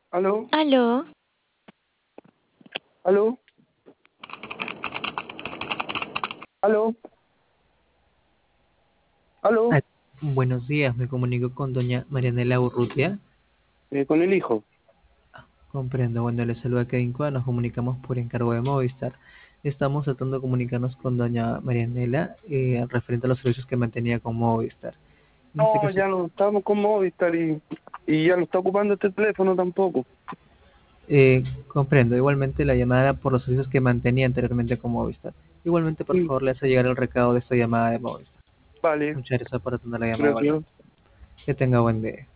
¿Aló? Aló, ¿Aló? ¿Aló? ¿Aló? Ah, Buenos días, me comunico con doña Marianela Urrutia. Con el hijo. Comprendo, bueno, le saluda Kevin Cuadra, nos comunicamos por encargo de Movistar. Estamos tratando de comunicarnos con doña Marianela referente a los servicios que mantenía con Movistar. En este No, caso, ya no estamos con Movistar y ya no está ocupando este teléfono tampoco. comprendo, igualmente la llamada por los servicios que mantenía anteriormente con Movistar. Igualmente, por Sí, favor, le hace llegar el recado de esta llamada de Movistar. vale, Muchas gracias por atender la llamada, igualmente. gracias. Que tenga buen día.